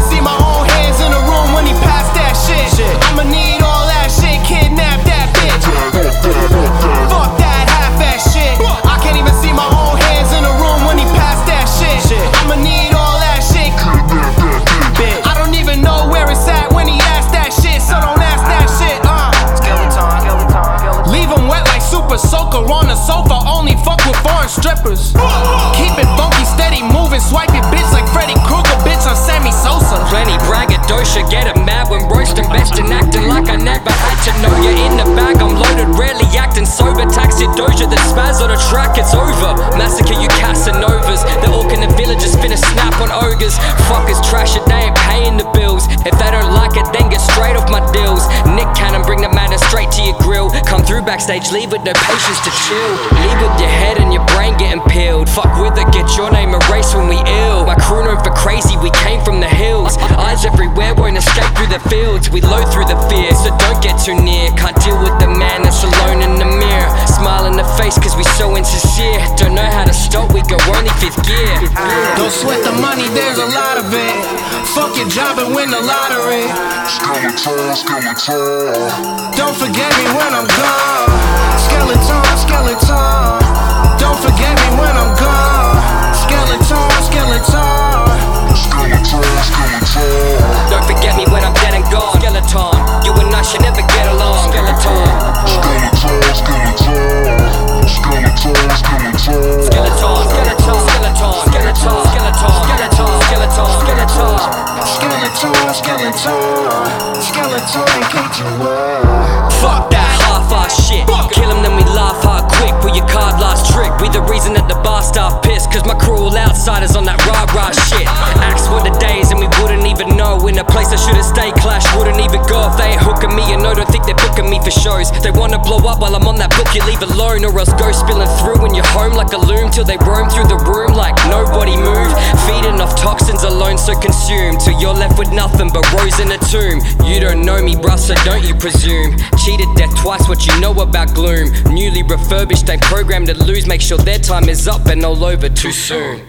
see my own hands in the room when he passed that shit. I'ma need all that shit, kidnap that bitch. Fuck that half-ass shit. I can't even see my own hands in the room when he passed that shit. I'ma need all that shit, kidnap that bitch. I don't even know where it's at when he asked that shit, so don't ask that shit. Leave him wet like Super Soaker on the sofa. Only fuck with foreign strippers. Keep it funky, steady moving. Swipe your bitch like Freddy Krueger, bitch on Sammy Sosa. Plenty braggadocio, get it mad when roasting, best and acting like I never had to know you're in the bag. I'm loaded, rarely acting sober. Taxi doja, the spaz on the track, it's over. Massacre you Casanovas. The orc in the villagers finna snap on ogres. Fuckers trash it, they ain't paying the bills. If they don't like it, then get straight off my deals. Nick Cannon, bring the madness straight to your grill. Come through backstage, leave with no patience to chill. Leave with your head and your brain getting peeled. Fuck with it, get your name erased when we ill. My crew known for crazy, we came from the hills. Eyes everywhere, won't escape through the fields. We load through the fear, so don't get too near. Can't deal with the man that's alone in the mirror. Smile in the face cause we so insincere. Don't know how to stop, we go only 5th gear. Don't sweat the money, there's a lot of it. Fuck your job and win the lottery. Don't forget me when I'm gone. Skeleton, skeleton. Don't forget me when I'm gone. Skeleton, skeleton. Don't forget me when I'm dead and gone. Skeleton, you and I should never get along. Skeleton, skeleton, skeleton, skeleton, skeleton, skeleton, skeleton, skeleton, skeleton, skeleton. Fuck that half-ass shit. Kill him then we laugh hard quick. Pull your card last trick. We the reason that the bar staff pissed. Cause my crew all outsiders on that rah-rah shit. Axe for the days and we wouldn't even know. In a place I should've stayed, clash wouldn't even go. If they ain't hooking me, you know, don't think they're booking me for shows. They wanna blow up while I'm on that book, you leave alone. Or else go spilling through when you're home like a loom. Till they roam through the room like nobody move. Feeding off toxins alone, so consumed. Till you're left with nothing but rose in a tomb. You don't know me bruh, so don't you presume. Cheated death twice, what you know about gloom. Newly refurbished, ain't programmed to lose. Make sure their time is up and all over too soon.